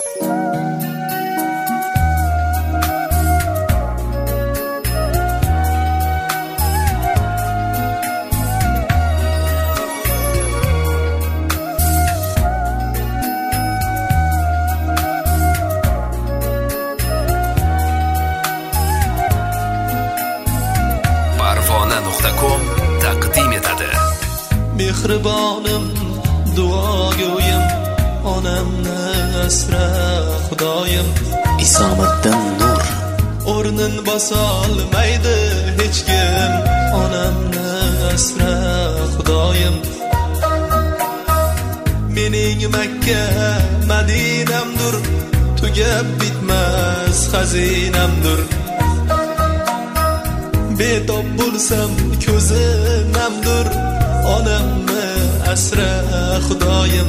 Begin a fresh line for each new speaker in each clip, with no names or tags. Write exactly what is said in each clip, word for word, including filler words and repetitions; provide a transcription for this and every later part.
taqdim etadi.
Mehribonim duogo'yim, onamni asra Xudoyim.
Isomiddin Nur.
O'rnin bosolmaydi hech kim, onamni asra Xudoyim. Mening Makka Madinamdir, tugab bitmas xazinamdir. Betob bo'lsam ko'zi namdir, onamni asra Xudoyim.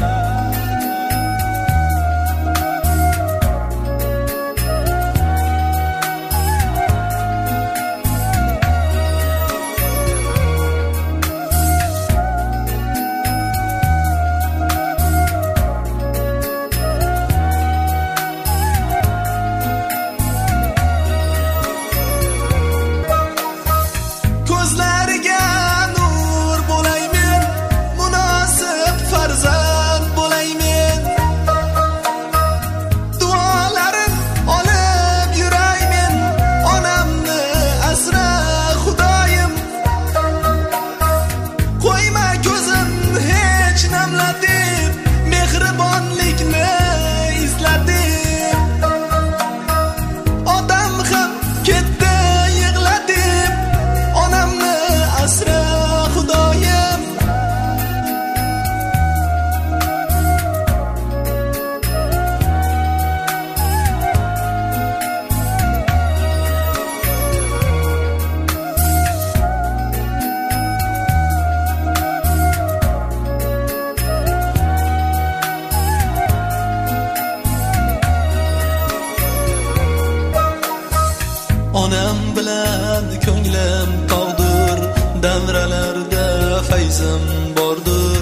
Onam bilan ko'nglim tog'dir, davralarda fayzim bordir.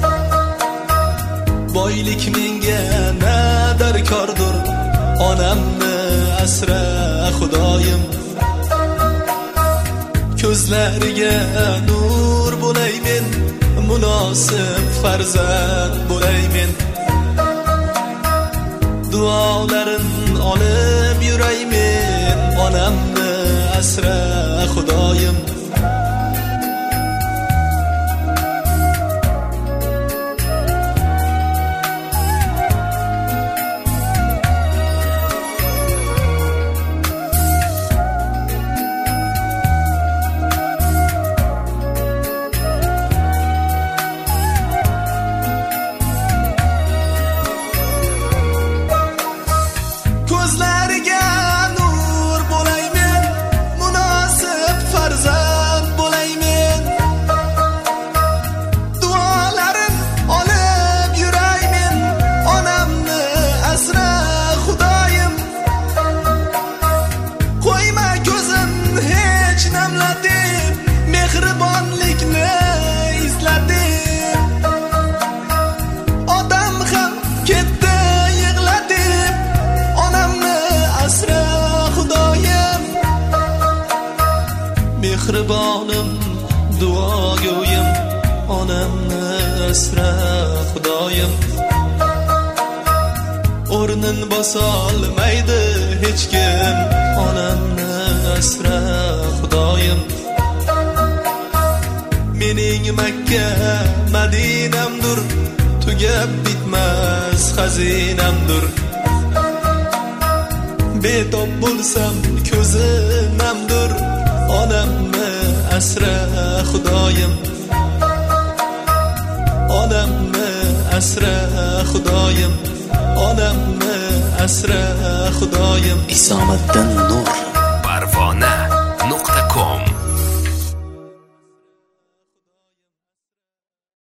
Boylik menga na darkordir, onamni asra Xudoyim. Ko'zlariga nur bo'lay men, munosib farzand bo'lay men. Duolarin olib yuray men, onamni asra Xudoyim. Ko'zlariga nur bo'lay men, munosib farzand bo'lay men. Duolarin olib yuray men, onamni asra Xudoyim. Qo'yma ko'zim hech namlatib, mehribonlikni izlatib. Odam ham ketdi yig'latib, onamni asra Xudoyim. Mehribonim duogo'yim, onamni asra Xudoyim. O'rnin bosolmaydi hech kim, onamni asra Xudoyim. Mening Makka Madinamdir, tugab bitmas xazinamdir. Betob bo'lsam ko'zi namdir, onamni asra Xudoyim. Onamni asra Xudoyim, onamni asra Xudoyim.
Isomiddin Nur.
Parvona.